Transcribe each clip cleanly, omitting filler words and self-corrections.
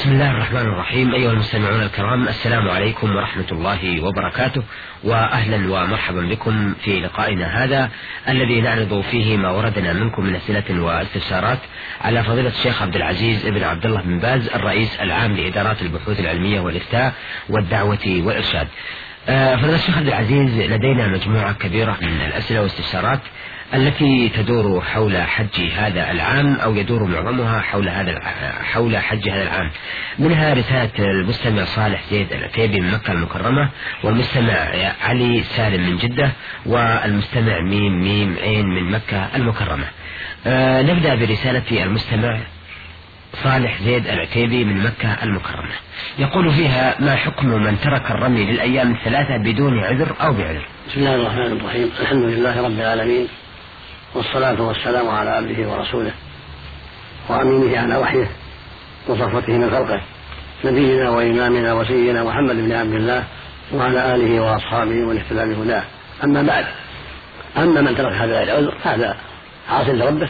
بسم الله الرحمن الرحيم. أيها المستمعون الكرام، السلام عليكم ورحمة الله وبركاته، وأهلا ومرحبا بكم في لقائنا هذا الذي نعرض فيه ما وردنا منكم من أسئلة واستفسارات على فضيلة الشيخ عبد العزيز بن عبد الله بن باز، الرئيس العام لإدارات البحوث العلمية والإفتاء والدعوة والإرشاد. فضيلة الشيخ عبد العزيز، لدينا مجموعة كبيرة من الأسئلة والاستفسارات التي تدور حول حج هذا العام، أو يدور معظمها حول حج هذا العام. منها رسالة المستمع صالح زيد العتيبي من مكة المكرمة، والمستمع علي سالم من جدة، والمستمع ميم عين من مكة المكرمة. نبدأ برسالة المستمع صالح زيد العتيبي من مكة المكرمة. يقول فيها: ما حكم من ترك الرمي للأيام الثلاثة بدون عذر أو بعذر؟ بسم الله الرحمن الرحيم. الحمد لله رب العالمين، والصلاة والسلام على عبده ورسوله وأمينه على وحيه وصفوته من خلقه، نبينا وإمامنا وسيدنا محمد بن عبد الله وعلى آله وأصحابه ومن اهتدى بهداه. أما بعد، أما من ترك هذا العذر هذا عاصٍ لربه،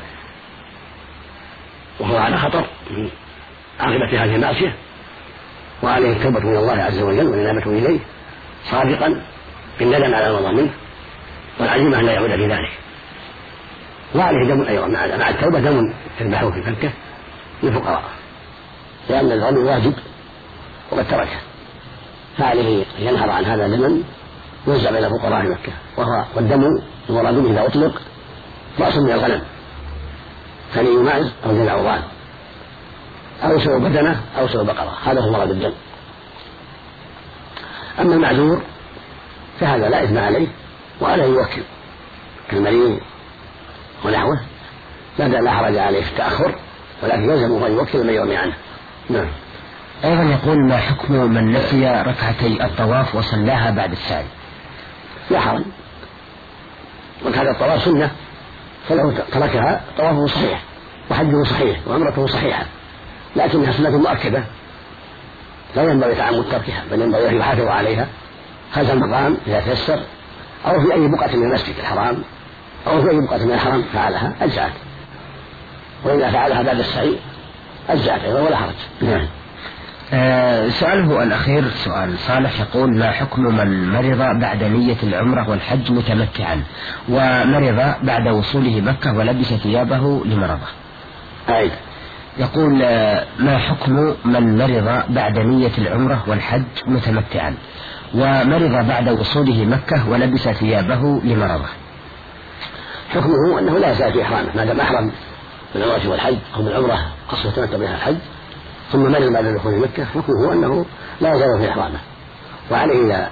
وهو على خطر من عاقبة هذه المعصية، وعليه التوبة من الله عز وجل والإنابة إليه صادقا بالندم على ما منه، والعزيمة أن لا يعود في ذلك. وعليه دم أيضا مع التوبة، دم تذبحه في مكة للفقراء، لأن الرمي واجب وقد تركه، فعليه أن ينهر عن هذا دما يوزع بين فقراء مكة. والدم المراد به إذا أطلق رأس من الغنم، ثني معز أو جذع ضان أو سوء بدنة أو سوء بقرة، هذا هو مراد الدم. أما المعذور فهذا لا إثم عليه، وعليه يوكل كالمريض ونحوه، لا حرج عليه في التأخر، ولكن يلزمه أن يوكل من يرمي عنه. نعم. أيضا يقول: ما حكم من نسي ركعتي الطواف وصلاها بعد السعي؟ لا حرج، ركعة الطواف سنة، فلو تركها طوافه صحيح وحجه صحيح وعمرته صحيحة، لكنها سنة مؤكدة لا ينبغي تعمد تركها، بل ينبغي أن يحافظ عليها خلف المقام إذا تيسر، أو في أي بقعة من المسجد الحرام، أو في أي بقعة من الحرم فعلها أجزأت، وإذا فعلها بعد السعي أجزأت أيضا ولا حرج. نعم. سؤاله الأخير سؤال صالح، يقول: ما حكم من مرض بعد نية العمرة والحج متمتعا، ومرض بعد وصوله مكة ولبس ثيابه لمرضه؟ يقول: ما حكم من مرض بعد نية العمرة والحج متمتعا، ومرض بعد وصوله مكة ولبس ثيابه لمرضه؟ حكمه أنه لا يزال في إحرامه ما دام أحرم بالعمرة والحج، أو بالعمرة قصة تمتع بها الحج ثم مرض بعد دخول مكة، حكمه أنه لا يزال في إحرامه، وعليه إذا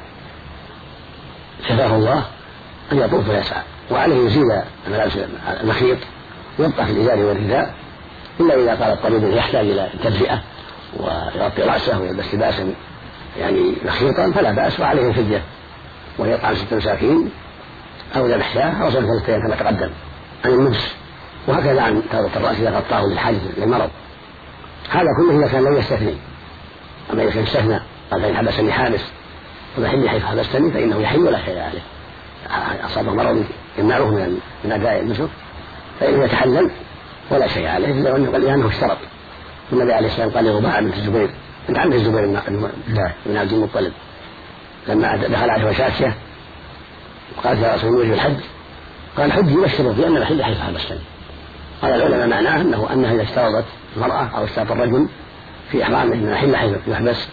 شفاه الله أن يطوف ويسعى، وعليه يزيل المخيط ويبقى في الإزار والرداء، إلا إذا قال الطبيب يحتاج إلى تدفئة ويغطي رأسه ويلبس لباسا يعني مخيطا فلا بأس، وعليه الفدية ويطعم 6 مساكين أو ذبح شاة أو صدقة الثياب كما تقدم عن اللبس، وهكذا عن تغطية الرأس إذا غطاه للحاجة للمرض. هذا كله إذا كان لم يستثني. أما إذا كان استثنى قال: فإن حبسني حابس فبحل حيث حبستني فإنه يحل ولا شيء عليه، أصابه مرض يمنعه من أداء النسك فإنه يتحلل ولا شيء عليه، لأنه اشترط. النبي عليه السلام قال لرباعة بنت الزبير بنت عم الزبير بن عبد المطلب لما دخل عليه وشاكية قالت: يا رسول الله الحج، قال: حجي والشرط لأن الحل حيث حبستني. قال العلماء معناه أنها إذا اشترطت المرأة أو اشترط الرجل في إحرامه أن الحل حيث يحبس،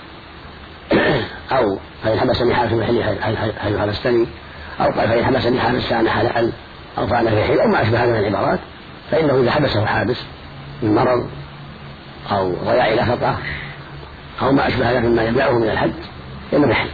أو فإن حبسني حابس فالحل حيث حبستني، أو قال: فإن حبسني حابس فأنا حلال، أو فأنا في حل، أو ما أشبه هذه من العبارات، فإنه إذا حبسه حابس من مرض أو ضياع لفقة أو ما أشبه هذا مما يمنعه من الحج فإنه بحل.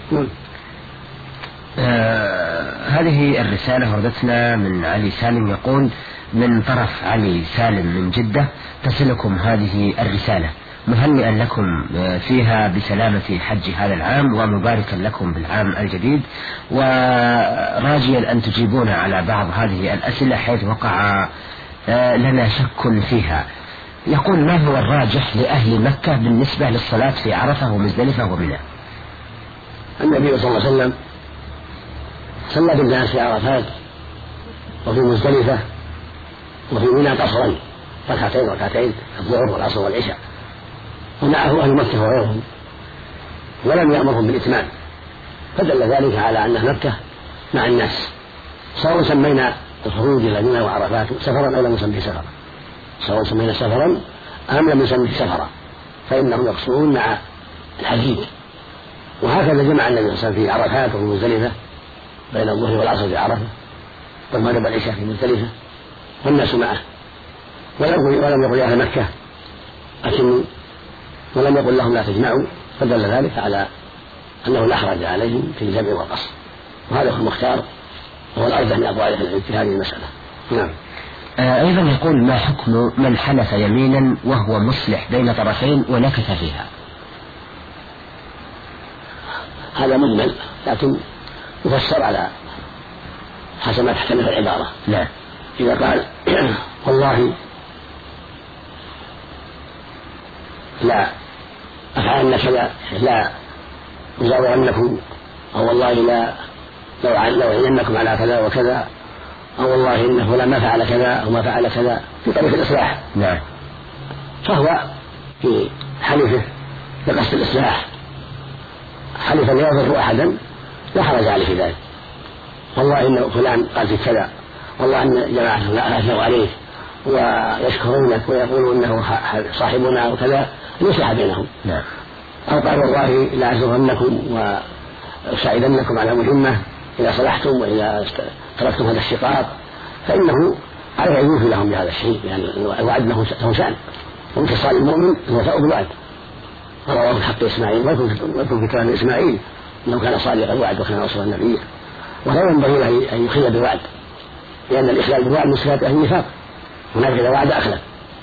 هذه الرسالة وردتنا من علي سالم، يقول: من طرف علي سالم من جدة تصلكم هذه الرسالة، مهنئا لكم فيها بسلامة حج هذا العام، ومباركا لكم بالعام الجديد، وراجيا أن تجيبون على بعض هذه الأسئلة حيث وقع لنا شك فيها. يقول: ما هو الراجح لأهل مكة بالنسبة للصلاة في عرفة ومزدلفة ومنى؟ النبي صلى الله عليه وسلم صلى بالناس في عرفات وفي مزدلفة وفي منى قصرا ركعتين الظهر والعصر والعشاء، ومعه أهل مكة وغيرهم ولم يأمرهم بالإتمام، فدل ذلك على أن مكة مع الناس، سواء سمينا الخروج إلى منى وعرفات سفرا أو لم نسميه سفرا، سواء سمينا سفرا أم لم نسميه سفرا، فإنهم يقصرون مع الحجيج. وهكذا جمع النبي صلى الله عليه وسلم في عرفات وفي مزدلفة بين الظهر والعصر في عرفة والمغرب والعشاء في مزدلفة والناس معه، ولم يقل أهل مكة أتموا ولم يقل لهم لا تجمعوا، فدل ذلك على أنه لا حرج عليهم في الجمع والقصر، وهذا هو المختار وهو الأرجح من أقوال العلم في هذه المسألة. نعم. أيضا يقول: ما حكم من حلف يمينا وهو مصلح بين طرفين ونكث فيها؟ هذا مجمل لكن يفسر على حسب ما تحتمل العبارة. لا. إذا قال والله لا أفعلن كذا، لا أزاورنكم، أو والله لا لو أعينكم على كذا وكذا، أو والله إن فلان ما فعل كذا أو ما فعل كذا في طريق الإصلاح، نعم، فهو في حلفه بقصد الإصلاح حلفا لا يضر أحدا لا حرج عليه في ذلك. والله إن فلان قال في كذا، والله إن جماعة لا أثنوا عليه ويشكرونك ويقولون إنه صاحبنا وكذا ليصلح بينهم. نعم. أو قال والله لا أعذرنكم وأساعدنكم على مهمة إذا صلحتم وإذا تركتم هذا الشقاق، فإنه عليه أن يوفي لهم بهذا الشيء، يعني الوعد له شأن، وانتصال المؤمن هو وفاء بالوعد. رواه في حق إسماعيل، واذكر في كلام إسماعيل أنه كان صادق الوعد وكان رسول النبي، ولا ينبغي له أن يخل بالوعد، لأن الإخلال بالوعد من صفات أهل النفاق، هناك إذا وعد أخلف،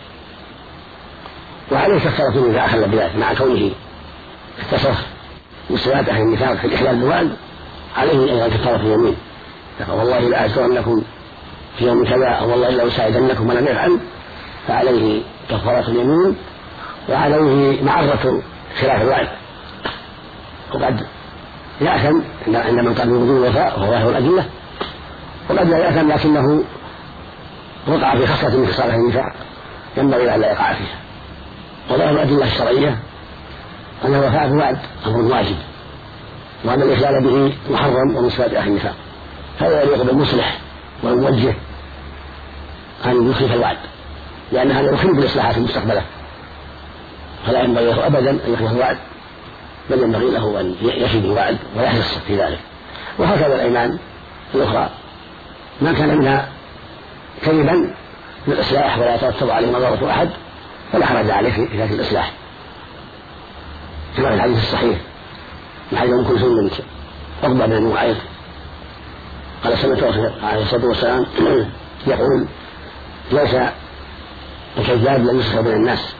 وعليه كفارة إذا أخل بذلك مع كونه اتصف بصفات أهل النفاق في الإخلال بالوعد، عليه أيضا كفارة اليمين، يقول والله لا أذكرنكم في يوم كذا، أو والله لا أساعدنكم ولم يفعل، فعليه كفارة اليمين وعليه معرة خلاف الوعد. وقد يأثم عند من قال بوجوب الوفاء وهو ظاهر الأدلة، وقد لا يأثم لكنه وقع في خصلة من خصال النفاق ينبغي ألا يقع فيها. وظاهر الأدلة الشرعية أن الوفاء بالوعد أمر واجب، وأن الإخلال به محرم ومن صفات أهل النفاق، هذا يليق بالمصلح والموجه أن يخلف الوعد، لأن هذا يخلف الإصلاحات المستقبلة، فلا ينبغي له أبدا أن يخلف الوعد، بل ينبغي له أن يفي بالوعد ويحرص في ذلك. وهكذا الأيمان الأخرى ما كان منها كذبا للإصلاح ولا يترتب عليه مضرة أحد فلا حرج عليه في ذات الإصلاح، كما في الحديث الصحيح من حديث أم كلثوم بنت عقبة بن معيط قال سمعت عليه الصلاة والسلام يقول: ليس الكذاب لم يصلح بين الناس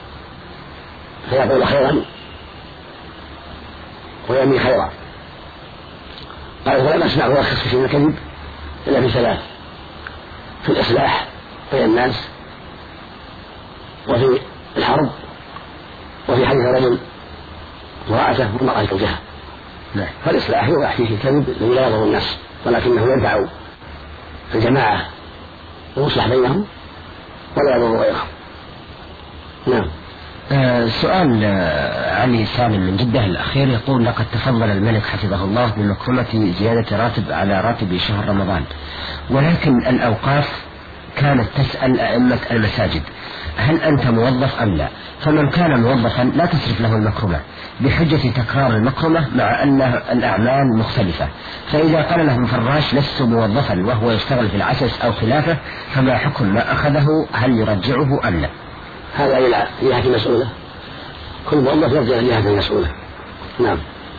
فيقول خيرا ويمي خيرا. قال: فلم أسمع يرخص في شيء الكذب إلا في ثلاث: في الإصلاح بين الناس، وفي الحرب، وفي حديث رجل امرأته وامرأة زوجها. فالإصلاح يباح فيه الكذب الذي لا يضر الناس ولكنه ينفع الجماعة ويصلح بينهم ولا يضر غيرهم. نعم. سؤال علي سالم من جدة الأخير يقول: لقد تفضل الملك حفظه الله بمكرمة زيادة راتب على راتب شهر رمضان، ولكن الأوقاف كانت تسأل أئمة المساجد: هل أنت موظف أم لا؟ فمن كان موظفا لا تصرف له المكرمة بحجة تكرار المكرمة مع أن الأعمال مختلفة، فإذا قال لهم فراش لست موظفا وهو يشتغل في العسس أو خلافه فما حكم ما أخذه؟ هل يرجعه أم لا؟ هذا إلى جهة مسؤولة، كل موظف يرجع إلى جهة مسؤولة. نعم.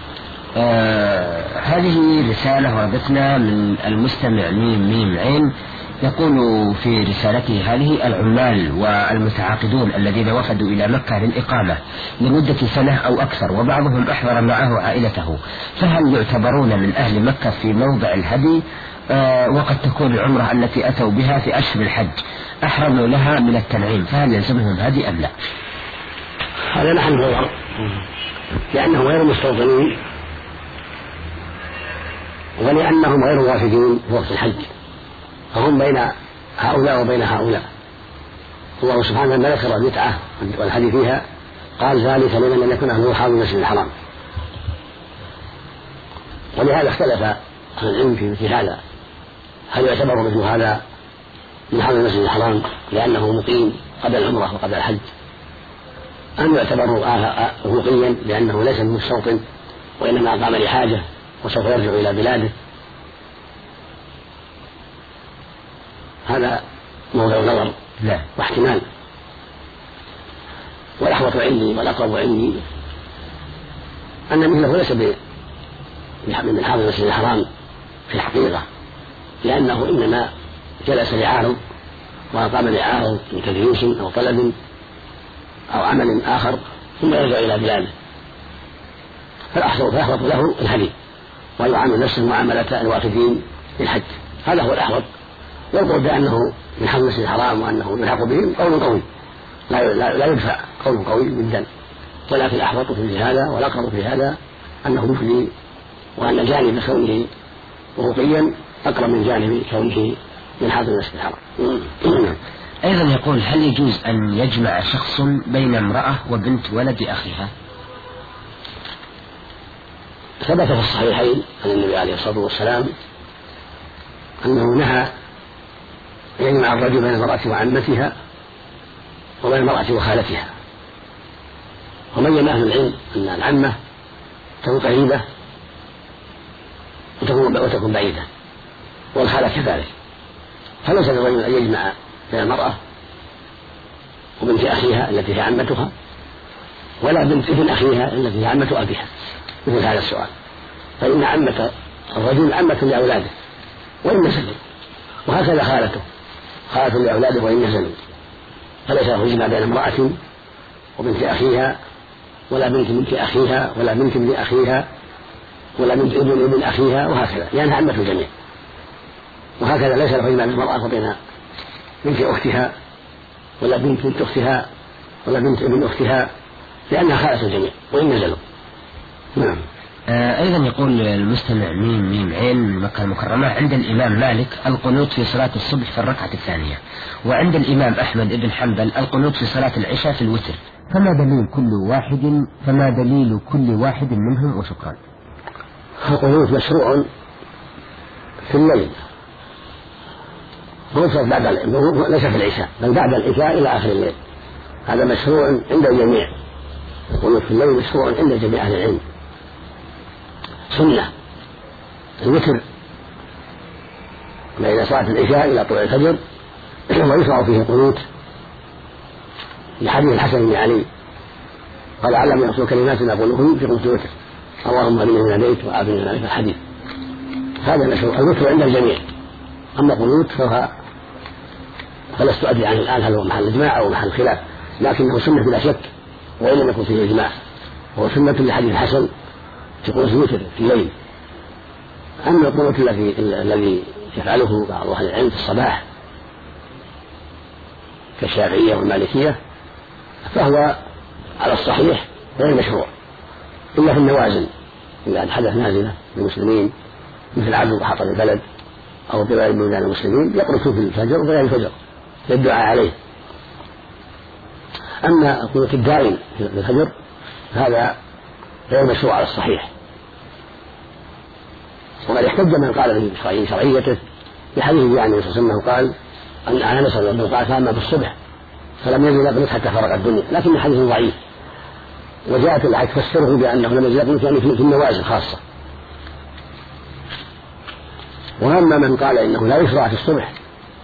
هذه رسالة وردتنا من المستمع ميم عين، يقول في رسالته هذه: العمال والمتعاقدون الذين وفدوا إلى مكة للإقامة لمدة سنة أو أكثر وبعضهم أحضر معه عائلته، فهل يعتبرون من أهل مكة في موضع الهدي؟ وقد تكون العمرة التي أتوا بها في أشهر الحج أحرموا لها من التنعيم، فهل يلزمهم هدي أم لا؟ هذا نحن نظر، لأنهم غير مستوطنين ولأنهم غير وافدين في وقت الحج، فهم بين هؤلاء وبين هؤلاء. الله سبحانه ما ذكر المتعة والهدي فيها قال ذلك لمن لم يكن أهله حاضر المسجد الحرام. ولهذا اختلف أهل العلم في مثل هذا، هل يعتبر مثل هذا من حاضر المسجد الحرام لأنه مقيم قبل العمرة وقبل الحج، أم يعتبر مقيا لأنه ليس مستوطن وإنما قام لحاجة وسوف يرجع إلى بلاده؟ هذا موضع نظر واحتمال. والأحوط عندي والأقرب عندي أن مثله ليس من حاضر المسجد الحرام في الحقيقة، لأنه إنما جلس لعارض وقام لعارض من تدريس أو طلب أو عمل آخر ثم يرجع إلى بلاده، فالأحوط له الهدي ويعامل نفسه معاملة الوافدين للحج، هذا هو الأحوط. والقول بأنه من حاضر المسجد الحرام وأنه يلحق بهم قول قوي لا يدفع، قول قوي جدا، ولكن الأحوط في هذا والأقرب في هذا أنه مفلي، وأن جانب كونه رقيا أقرب من جانب كونه من حاضر المسجد الحرام. أيضا يقول: هل يجوز أن يجمع شخص بين امرأة وبنت ولد أخيها؟ ثبت في الصحيحين عن النبي عليه الصلاة والسلام أنه نهى أن يجمع الرجل بين المرأة وعمتها وبين المرأة وخالتها. وبين أهل العلم أن العمة تكون قريبة وتكون بعيدة، والخالة كذلك، فليس للرجل أن يجمع بين المرأة وبنت أخيها التي هي عمتها ولا بنت ابن أخيها التي هي عمة أبيها مثل هذا السؤال، فإن عمة الرجل عمة لأولاده وإن نزلوا، وهكذا خالته خالة لأولاده وإن نزلوا، فليس له يجمع بين امرأة وبنت أخيها ولا بنت أخيها ولا بنت ابن أخيها ولا بنت ابن أخيها، وهكذا لأنها عمة الجميع. وهكذا ليس له يجمع بين المرأة وبين بنت أختها ولا بنت أختها ولا بنت ابن أختها، لأنها خالة الجميع وإن نزلوا. نعم. أيضا يقول المستمع ميم عين مكة المكرمة: عند الإمام مالك القنوت في صلاة الصبح في الركعة الثانية، وعند الإمام أحمد بن حنبل القنوت في صلاة العشاء في الوتر، فما دليل كل واحد منهم؟ وشكرا. القنوت مشروع في الليل، ليس في العشاء بل بعد العشاء إلى آخر الليل، هذا مشروع عند الجميع. القنوت في الليل مشروع عند جميع أهل العلم، سنة. الوتر بين صلاة العشاء إلى طلوع الفجر ويشرع فيه القنوت لحديث الحسن بن علي قال: علم يحصل كلمات أقولهن في قنوت الوتر: اللهم إني من هديت وعافني من هديت. الحديث هذا مشروع. الوتر عند الجميع، أما القنوت فلست أدري عن الآن هل هو محل إجماع أو محل خلاف، لكنه سنة بلا شك وإن لم يكن فيه إجماع، وهو سنة لحديث الحسن في قنوت الوتر في الليل. أما القنوت الذي يفعله بعض أهل العلم في الصباح كالشافعية والمالكية فهو على الصحيح غير مشروع إلا في النوازل، إذا حدث نازلة للمسلمين مثل عبد وحطب البلد أو بلاد من بلدان المسلمين يقنطوا في الفجر وغير الفجر للدعاء عليه. أما القنوت الدائم في الفجر هذا غير مشروع على الصحيح، وقد احتج من قال بشرعيته بحديث يعني صلى الله عليه وسلم قال أن أنس رضي الله عنه قال: فأما بالصبح فلم يزل يقنط حتى فرق الدنيا، لكن الحديث ضعيف، وجاءت الآية تفسره بأنه لم يزل يقنط يعني في النوازل خاصة. وأما من قال إنه لا يشرع في الصبح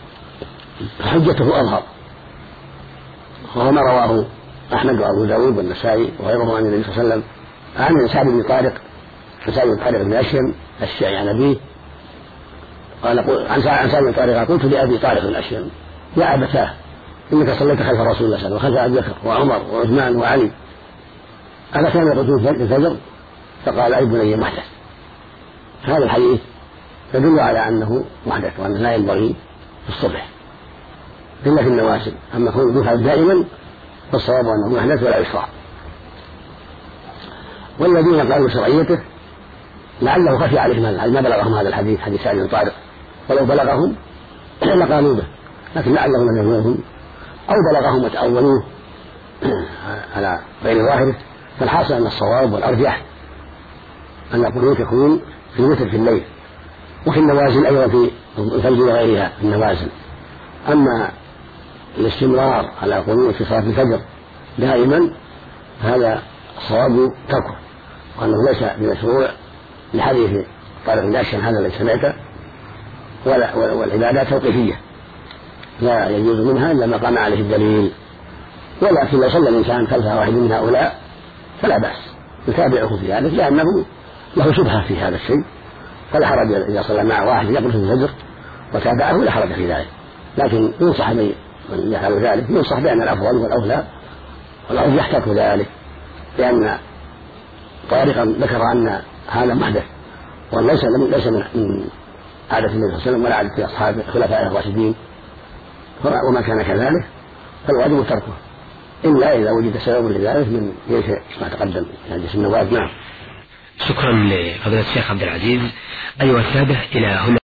حجته أظهر، وهو ما رواه أحمد وأبو داود والنسائي وغيرهم عن النبي صلى الله عليه وسلم عن سعد بن طارق بن أشيم الشيعي عن أبيه قال: عن سعد بن طارق: قلت لأبي طارق بن أشيم: يا أبتاه إنك صليت خلف رسول الله صلى الله عليه وسلم وخلف أبي بكر وعمر وعثمان وعلي، ألا كان يقول في الفجر؟ فقال: أي بني محدث. هذا الحديث يدل على أنه محدث وأنه لا ينبغي في الصبح إلا في النوازل، أما كونه يفعل دائما فالصواب أنه محدث ولا يشرع. والذين قالوا شرعيته لعله خفي عليهم ما بلغهم هذا الحديث، حديث سعد بن طارق، ولو بلغهم لقالوا به، لكن لعلهم لم يبلغهم أو بلغهم وتأولوه على غير ظاهره، فالحاصل أن الصواب والأرجح أن القنوت يكون في الوتر في الليل، وفي النوازل أيضا في الفجر وغيرها في النوازل. أما الاستمرار على القنوت في صلاة الفجر دائما هذا الصواب تركه، وأنه ليس بمشروع لحديث طارق بن أشهم هذا الذي سمعته، والعبادات توقيفية لا يجوز منها إلا ما قام عليه الدليل. ولكن لو صلى الإنسان خلف واحد من هؤلاء فلا بأس يتابعه في ذلك، لأنه له شبهة في هذا الشيء، فلا حرج إذا صلى مع واحد يقف في الفجر وتابعه لا حرج في ذلك. لكن ينصح من يفعل ذلك ينصح بأن الأفضل والأولى والأرجح يحتاج ذلك، لأن طارقا ذكر أن هذا محدث وليس من عادة النبي صلى الله عليه وسلم ولا عادة أصحاب خلفائه الراشدين، وما كان كذلك فالواجب تركه إلا إذا وجد سبب لذلك من ليس ما تقدم يعني جسم النواب. نعم. شكرا لفضيلة الشيخ عبد العزيز. أيها السادة، إلى هنا